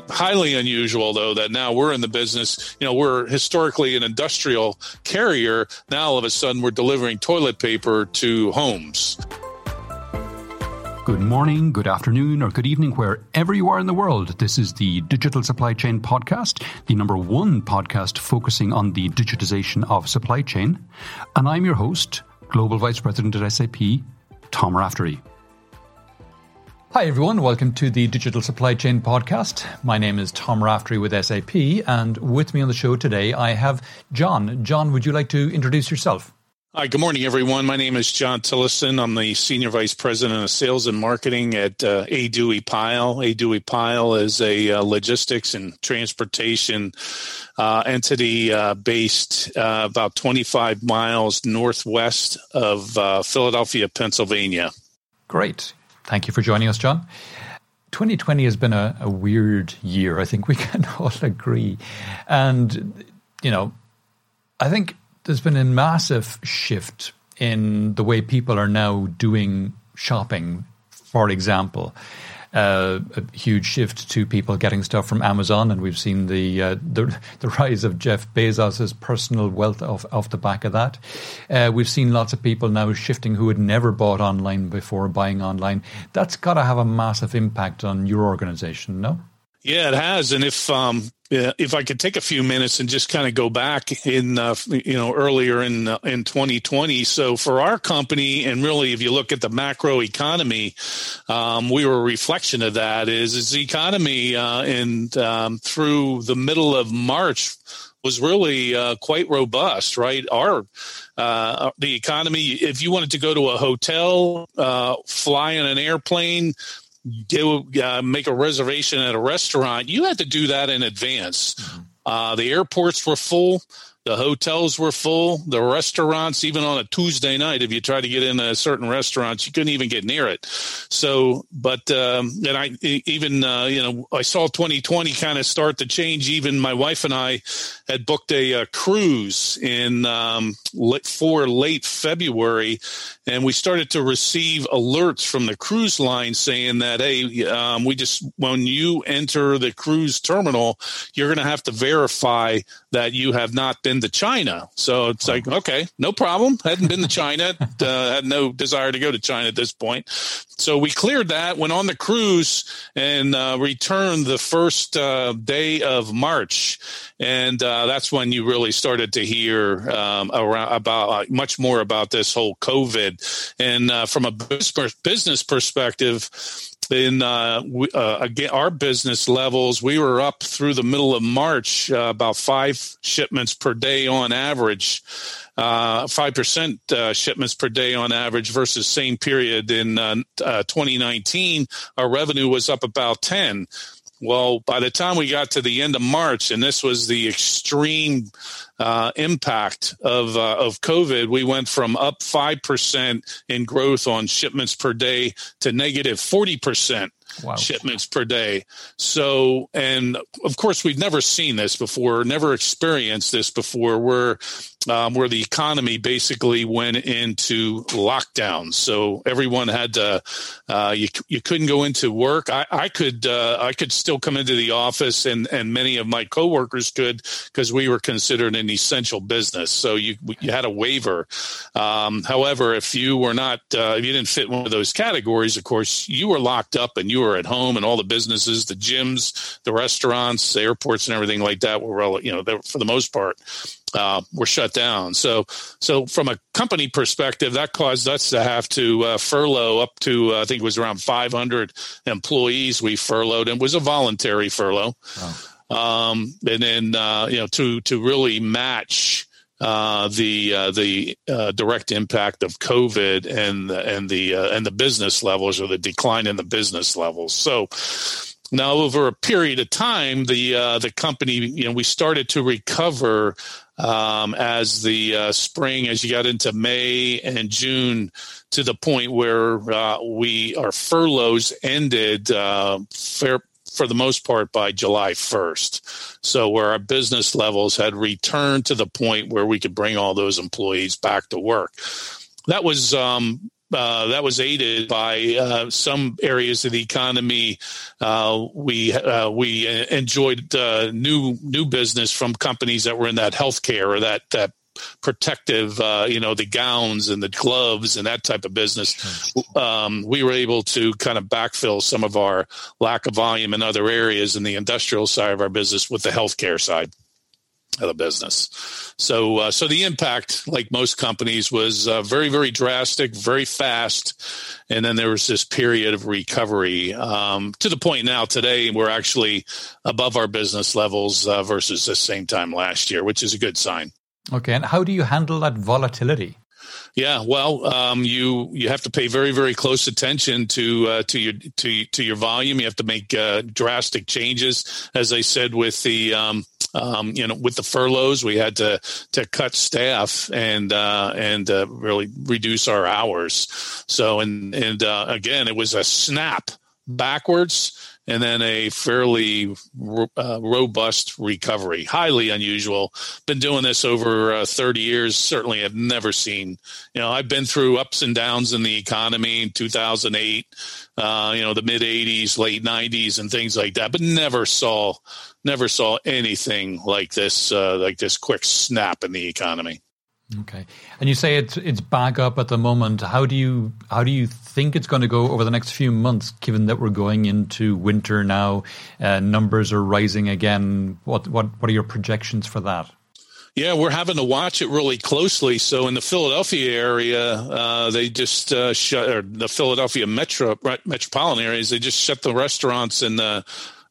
highly unusual, though, that now we're in the business. We're historically an industrial carrier. Now, all of a sudden, we're delivering toilet paper to homes. Good morning, good afternoon, or good evening, wherever you are in the world. This is the Digital Supply Chain Podcast, the #1 podcast focusing on the digitization of supply chain. And I'm your host, Global Vice President at SAP, Tom Raftery. Hi everyone, welcome to the Digital Supply Chain Podcast. My name is Tom Raftery with SAP, and with me on the show today I have John. John, would you like to introduce yourself? Hi, good morning, everyone. My name is John Tillison. I'm the Senior Vice President of Sales and Marketing at A. Dewey Pyle. A. Dewey Pyle is a logistics and transportation entity based about 25 miles northwest of Philadelphia, Pennsylvania. Great. Thank you for joining us, John. 2020 has been a weird year. I think we can all agree. And, I think there's been a massive shift in the way people are now doing shopping. For example, a huge shift to people getting stuff from Amazon, and we've seen the rise of Jeff Bezos' personal wealth off the back of that. We've seen lots of people now shifting who had never bought online before buying online. That's got to have a massive impact on your organization, no? Yeah, it has. And if I could take a few minutes and just kind of go back in, earlier in 2020. So for our company, and really, if you look at the macro economy, we were a reflection of that. Is the economy through the middle of March was really quite robust, right? The economy, if you wanted to go to a hotel, fly in an airplane, make a reservation at a restaurant, you had to do that in advance. The airports were full. The hotels were full. The restaurants, even on a Tuesday night, if you tried to get in a certain restaurant, you couldn't even get near it. So, but, and I even, I saw 2020 kind of start to change. Even my wife and I had booked a cruise for late February, and we started to receive alerts from the cruise line saying that, hey, when you enter the cruise terminal, you're going to have to verify that you have not been to China. So it's like, okay, no problem. Hadn't been to China, had no desire to go to China at this point. So we cleared that, went on the cruise, and returned the first day of March. And that's when you really started to hear much more about this whole COVID. And from a business perspective, in again, our business levels, we were up through the middle of March, about 5 shipments per day on average, 5% shipments per day on average versus same period in 2019. Our revenue was up about 10. Well, by the time we got to the end of March, and this was the extreme impact of COVID, we went from up 5% in growth on shipments per day to negative 40%. Wow. Shipments per day. So, and of course, we've never seen this before, never experienced this before, where the economy basically went into lockdown. So everyone had to, you couldn't go into work. I could still come into the office, and many of my coworkers could, because we were considered an essential business. So you had a waiver. However, if you were not, if you didn't fit one of those categories, of course, you were locked up and you were at home, and all the businesses, the gyms, the restaurants, the airports, and everything like that were, for the most part, were shut down. So from a company perspective, that caused us to have to furlough up to, I think it was around 500 employees we furloughed, and it was a voluntary furlough. Wow. And then, to really match the direct impact of COVID and the business levels, or the decline in the business levels. So now, over a period of time, the company, we started to recover as the spring, as you got into May and June, to the point where our furloughs ended for the most part by July 1st. So where our business levels had returned to the point where we could bring all those employees back to work. That was that was aided by some areas of the economy. We enjoyed new business from companies that were in that healthcare or that protective, the gowns and the gloves and that type of business. We were able to kind of backfill some of our lack of volume in other areas in the industrial side of our business with the healthcare side of the business. So the impact, like most companies, was very, very drastic, very fast. And then there was this period of recovery to the point now today we're actually above our business levels versus the same time last year, which is a good sign. Okay. And how do you handle that volatility? Yeah, well, you have to pay very, very close attention to your volume. You have to make drastic changes. As I said, with the with the furloughs, we had to cut staff and really reduce our hours. So and again, it was a snap backwards. And then a fairly robust recovery, highly unusual. Been doing this over 30 years. Certainly have never seen, I've been through ups and downs in the economy in 2008, the mid 80s, late 90s and things like that, but never saw anything like this quick snap in the economy. Okay. And you say it's back up at the moment. How do you think it's going to go over the next few months, given that we're going into winter now? Numbers are rising again. What are your projections for that? Yeah, we're having to watch it really closely. So in the Philadelphia area, they just shut, or the Philadelphia metropolitan areas, they just shut the restaurants and the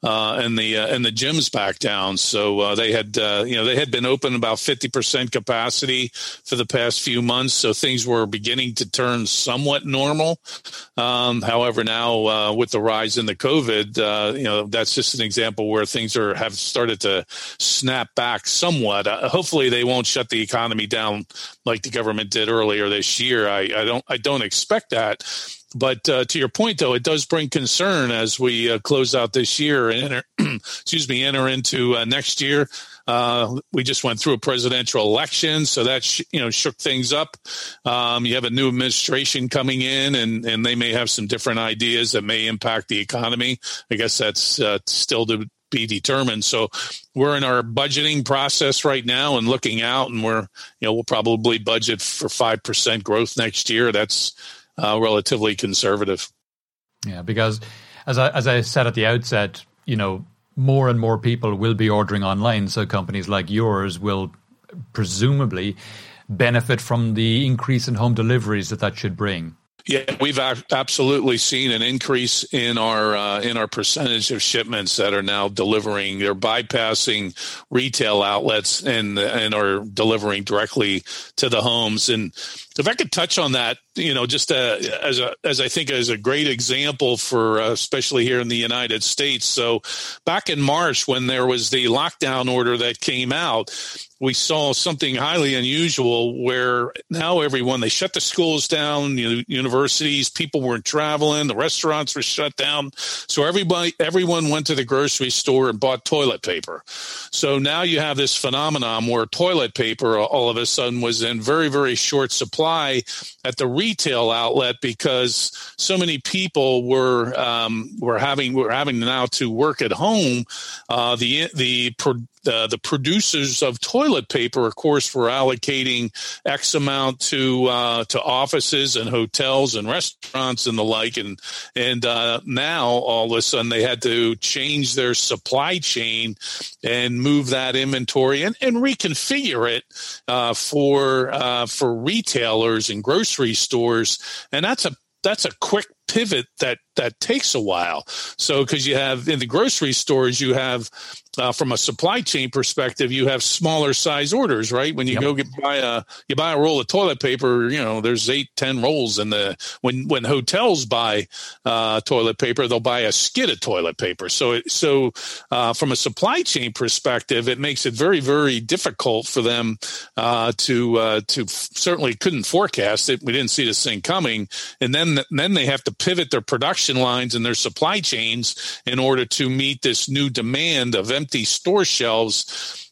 gyms back down. So they had been open about 50% capacity for the past few months. So things were beginning to turn somewhat normal. However, now with the rise in the COVID, that's just an example where things have started to snap back somewhat. Hopefully, they won't shut the economy down like the government did earlier this year. I don't expect that. But to your point, though, it does bring concern as we close out this year and enter into next year. We just went through a presidential election, so that shook things up. You have a new administration coming in, and they may have some different ideas that may impact the economy. I guess that's still to be determined. So we're in our budgeting process right now and looking out, and we'll probably budget for 5% growth next year. That's relatively conservative. Yeah, because as I said at the outset, more and more people will be ordering online. So companies like yours will presumably benefit from the increase in home deliveries that should bring. Yeah, we've absolutely seen an increase in our percentage of shipments that are now delivering. They're bypassing retail outlets and are delivering directly to the homes. And if I could touch on that, just as I think as a great example for especially here in the United States. So back in March, when there was the lockdown order that came out, we saw something highly unusual where now they shut the schools down, universities, people weren't traveling, the restaurants were shut down. So everyone went to the grocery store and bought toilet paper. So now you have this phenomenon where toilet paper all of a sudden was in very, very short supply at the retail outlet because so many people were having now to work at home. The producers of toilet paper, of course, were allocating X amount to offices and hotels and restaurants and the like, and now all of a sudden they had to change their supply chain and move that inventory and reconfigure it for retailers and grocery stores, and that's a quick pivot that takes a while. So because you have in the grocery stores, you have from a supply chain perspective, you have smaller size orders, right? When you go buy a roll of toilet paper, there's 8-10 rolls in when hotels buy toilet paper, they'll buy a skid of toilet paper. So from a supply chain perspective, it makes it very, very difficult for them to certainly couldn't forecast it. We didn't see this thing coming. And then they have to pivot their production lines and their supply chains in order to meet this new demand of empty store shelves.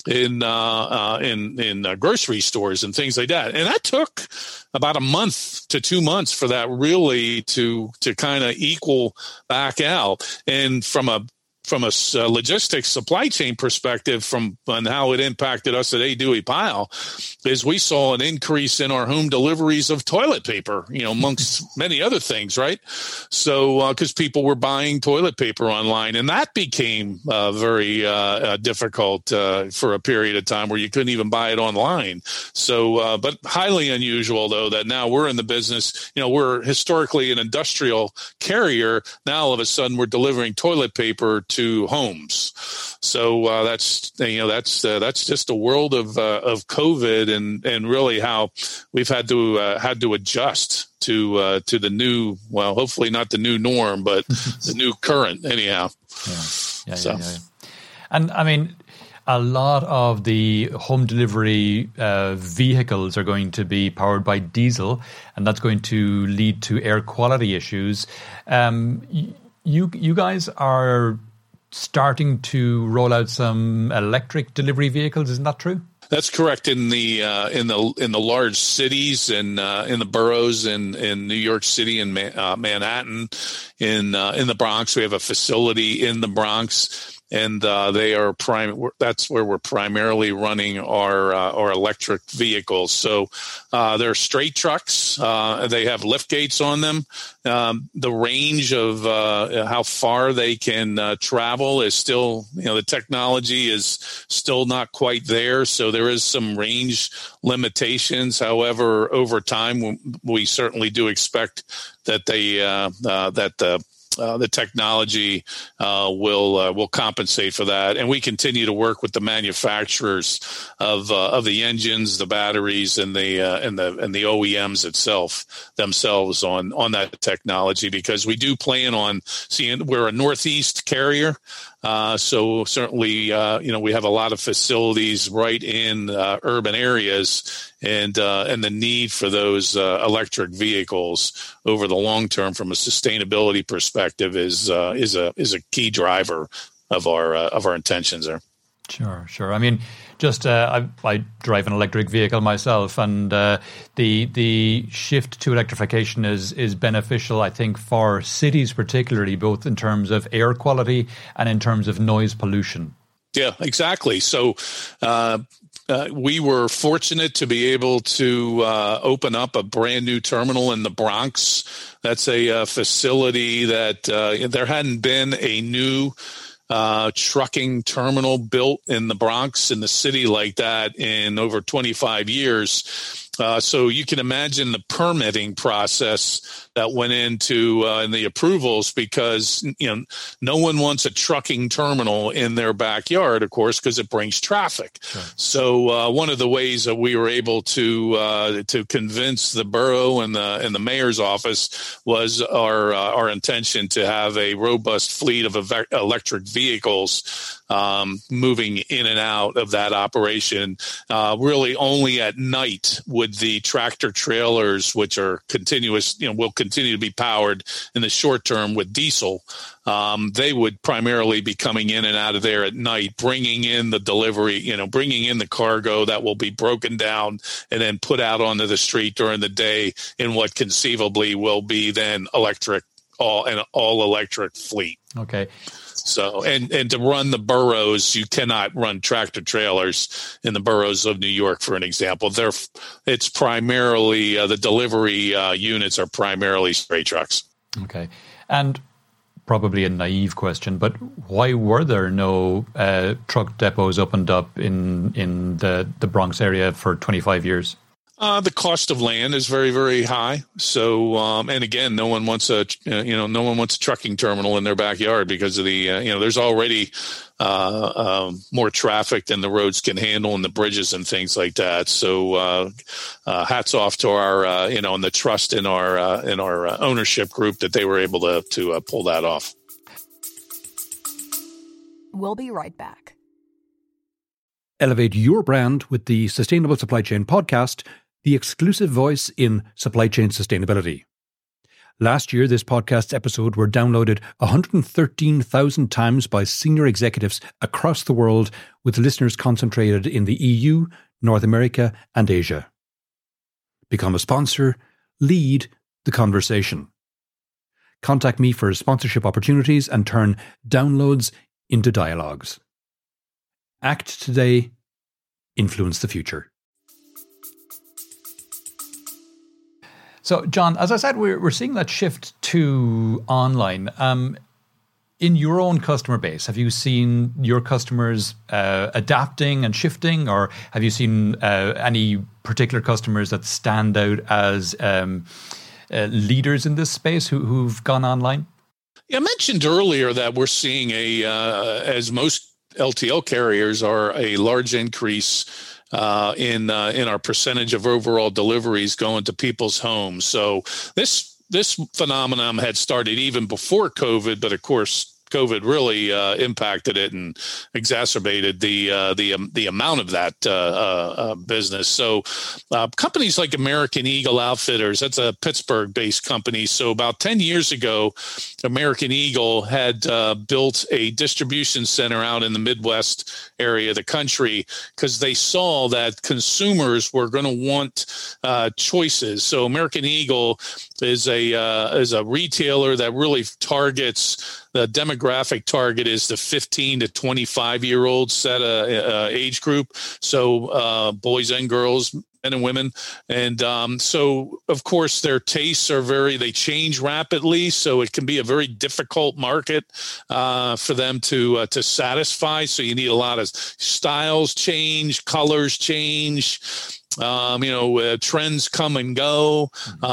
in grocery stores and things like that. And that took about a month to 2 months for that really to kind of equal back out. And from a logistics supply chain perspective, on how it impacted us at A. Dewey Pyle, is we saw an increase in our home deliveries of toilet paper, amongst many other things, right? So, because people were buying toilet paper online, and that became very difficult for a period of time where you couldn't even buy it online. So, but highly unusual, though, that now we're in the business. We're historically an industrial carrier. Now, all of a sudden, we're delivering toilet paper to homes. So that's just a world of COVID and really how we've had to adjust to the new, well, hopefully not the new norm, but the new current anyhow. Yeah. And I mean, a lot of the home delivery vehicles are going to be powered by diesel, and that's going to lead to air quality issues. You guys are starting to roll out some electric delivery vehicles, isn't that true? That's correct. In the large cities and in the boroughs in New York City and Manhattan, in the Bronx, we have a facility in the Bronx. And they are that's where we're primarily running our electric vehicles. So they're straight trucks. They have lift gates on them. The range of how far they can travel is still, the technology is still not quite there. So there is some range limitations. However, over time, we certainly do expect that the technology will compensate for that, and we continue to work with the manufacturers of the engines, the batteries, and the OEMs themselves on that technology, because we do plan on seeing. We're a Northeast carrier. So certainly, we have a lot of facilities right in urban areas, and the need for those electric vehicles over the long term, from a sustainability perspective, is a key driver of our intentions there. Sure. I mean, just I drive an electric vehicle myself, and the shift to electrification is beneficial, I think, for cities particularly, both in terms of air quality and in terms of noise pollution. Yeah, exactly. So we were fortunate to be able to open up a brand new terminal in the Bronx. That's a facility that there hadn't been a new trucking terminal built in the Bronx, in the city, like that in over 25 years. So you can imagine the permitting process that went into and the approvals, because no one wants a trucking terminal in their backyard, of course, because it brings traffic. Sure. So one of the ways that we were able to convince the borough and the mayor's office was our intention to have a robust fleet of electric vehicles moving in and out of that operation. Really only at night would the tractor trailers, which are continuous, will continue to be powered in the short term with diesel. They would primarily be coming in and out of there at night, bringing in the delivery, bringing in the cargo that will be broken down and then put out onto the street during the day in what conceivably will be then an all electric fleet. Okay. So, and to run the boroughs, you cannot run tractor trailers in the boroughs of New York, for an example. It's primarily the delivery units are primarily straight trucks. Okay. And probably a naive question, but why were there no truck depots opened up in the Bronx area for 25 years? The cost of land is very, very high. So, and again, no one wants a trucking terminal in their backyard because of the, there's already more traffic than the roads can handle and the bridges and things like that. So, hats off to our, and the trust in our ownership group that they were able to pull that off. We'll be right back. Elevate your brand with the Sustainable Supply Chain Podcast, the exclusive voice in supply chain sustainability. Last year, this podcast episode were downloaded 113,000 times by senior executives across the world, with listeners concentrated in the EU, North America, and Asia. Become a sponsor. Lead the conversation. Contact me for sponsorship opportunities and turn downloads into dialogues. Act today. Influence the future. So, John, as I said, we're seeing that shift to online. In your own customer base, have you seen your customers adapting and shifting, or have you seen any particular customers that stand out as leaders in this space who've gone online? Yeah, I mentioned earlier that we're seeing as most LTL carriers are, a large increase in our percentage of overall deliveries going to people's homes. So this phenomenon had started even before COVID, but of course COVID really impacted it and exacerbated the amount of that business. So companies like American Eagle Outfitters, that's a Pittsburgh-based company. So about 10 years ago, American Eagle had built a distribution center out in the Midwest area of the country because they saw that consumers were going to want choices. So American Eagle is a retailer that really targets. The demographic target is the 15 to 25-year-old set age group. So boys and girls, men and women. And so, of course, their tastes they change rapidly. So it can be a very difficult market for them to satisfy. So you need a lot of styles change, colors change. Trends come and go.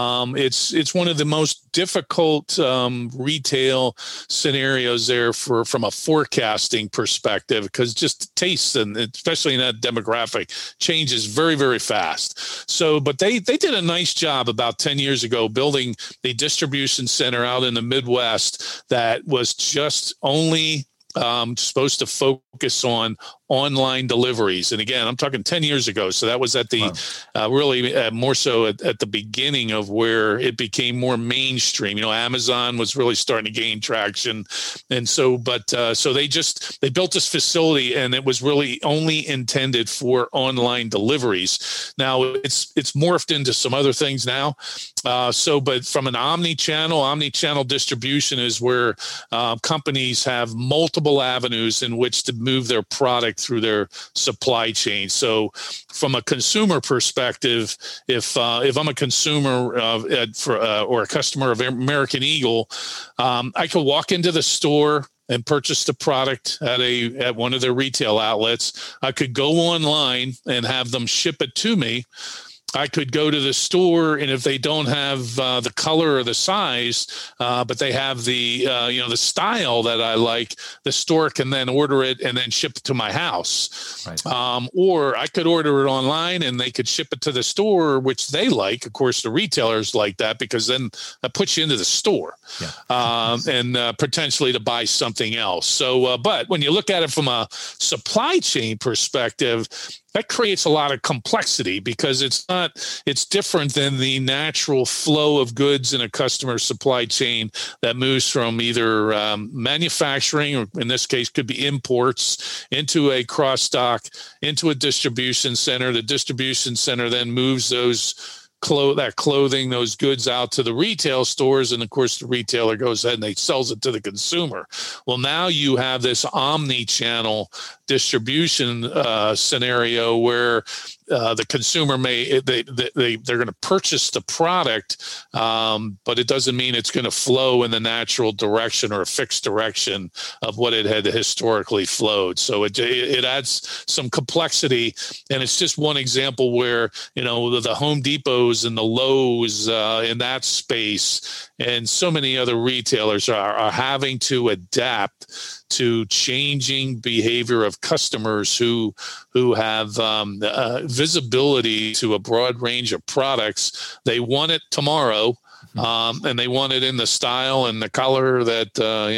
It's one of the most difficult retail scenarios there from a forecasting perspective, because just taste, and especially in that demographic, changes very, very fast. So, but they did a nice job about 10 years ago building a distribution center out in the Midwest that was just only supposed to focus on online deliveries. And again, I'm talking 10 years ago. So that was at the really more so at the beginning of where it became more mainstream. Amazon was really starting to gain traction. And so, so they built this facility, and it was really only intended for online deliveries. Now it's morphed into some other things now. But from an omni-channel distribution is where companies have multiple avenues in which to move their product through their supply chain. So from a consumer perspective, if I'm a consumer or a customer of American Eagle, I could walk into the store and purchase the product at one of their retail outlets. I could go online and have them ship it to me. I could go to the store, and if they don't have the color or the size, but they have the style that I like, the store can then order it and then ship it to my house. Right. Or I could order it online and they could ship it to the store, which they like. Of course, the retailers like that because then that puts you into the store and potentially to buy something else. So, but when you look at it from a supply chain perspective, that creates a lot of complexity because it's different than the natural flow of goods in a customer supply chain that moves from either manufacturing, or in this case could be imports, into a cross stock, into a distribution center. The distribution center then moves that clothing, those goods out to the retail stores. And of course, the retailer goes ahead and they sells it to the consumer. Well, now you have this omni-channel distribution scenario where the consumer they're going to purchase the product, but it doesn't mean it's going to flow in the natural direction or a fixed direction of what it had historically flowed. So it adds some complexity, and it's just one example where the Home Depots and the Lowe's in that space, and so many other retailers are having to adapt to changing behavior of customers who have visibility to a broad range of products. They want it tomorrow, and they want it in the style and the color that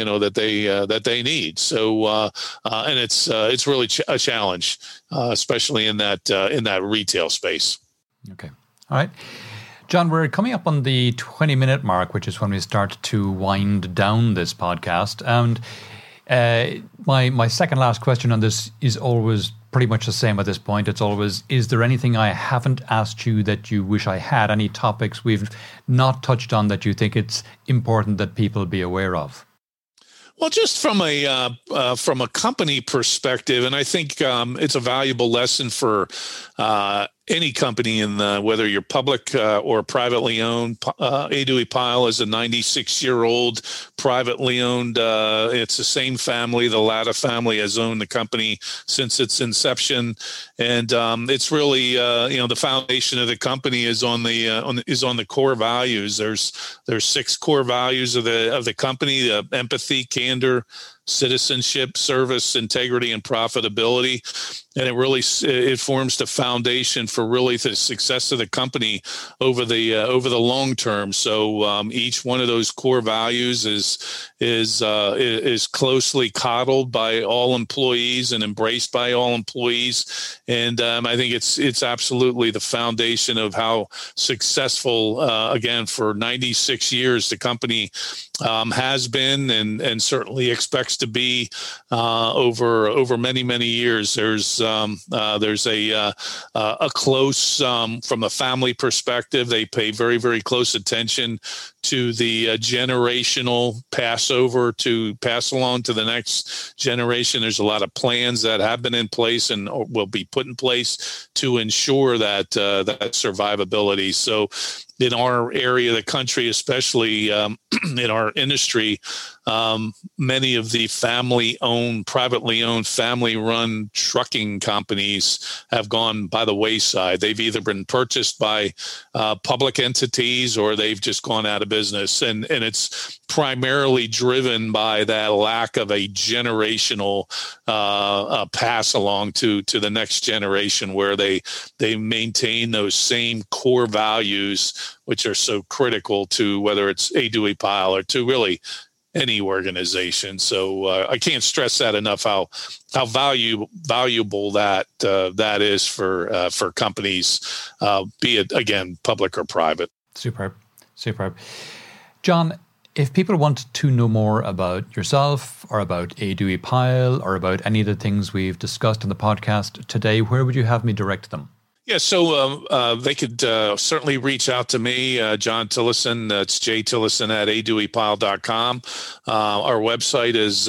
that they need. So and it's really a challenge, especially in that retail space. Okay, all right. John, we're coming up on the 20-minute mark, which is when we start to wind down this podcast. And my second last question on this is always pretty much the same at this point. It's always, is there anything I haven't asked you that you wish I had? Any topics we've not touched on that you think it's important that people be aware of? Well, just from a company perspective, and I think it's a valuable lesson for any company, whether you're public or privately owned. A. Dewey Pyle is a 96-year-old privately owned. It's the same family. The Latta family has owned the company since its inception, and it's really the foundation of the company is on the core values. There's 6 core values of the company: empathy, candor, citizenship, service, integrity, and profitability. And it forms the foundation for really the success of the company over the long term. So each one of those core values is closely coddled by all employees and embraced by all employees. And I think it's absolutely the foundation of how successful, again, for 96 years, the company has been and certainly expects to be over many, many years. There's a close, from a family perspective, they pay very, very close attention to the generational passover to pass along to the next generation. There's a lot of plans that have been in place and will be put in place to ensure that survivability. So in our area of the country, especially in our industry, many of the family-owned, privately owned, family-run trucking companies have gone by the wayside. They've either been purchased by public entities or they've just gone out of business. And it's primarily driven by that lack of a generational pass along to the next generation, where they maintain those same core values, which are so critical to whether it's A. Dewey Pyle or to really any organization. So I can't stress that enough, how valuable that is for companies, be it, again, public or private. Superb. John, if people want to know more about yourself or about A. Dewey Pyle or about any of the things we've discussed in the podcast today, where would you have me direct them? Yeah, so they could certainly reach out to me, John Tillison. That's jtillison at adeweypyle.com. Our website is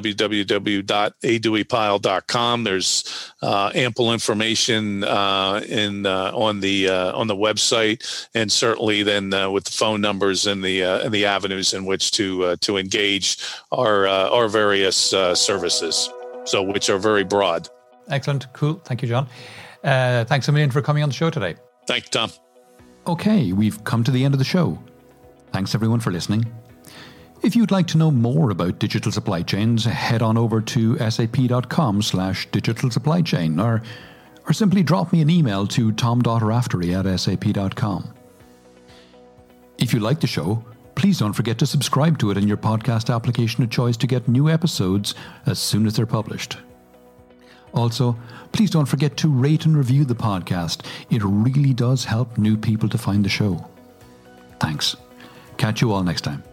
www.adeweypyle.com. There's ample information on the website, and certainly then with the phone numbers and the avenues in which to engage our various services, so which are very broad. Excellent. Cool. Thank you, John. Thanks a million for coming on the show today. Thank you, Tom. Okay, we've come to the end of the show. Thanks everyone for listening. If you'd like to know more about digital supply chains, head on over to sap.com/digital supply chain or simply drop me an email to tom.raftery@sap.com. If you like the show, please don't forget to subscribe to it in your podcast application of choice to get new episodes as soon as they're published. Also, please don't forget to rate and review the podcast. It really does help new people to find the show. Thanks. Catch you all next time.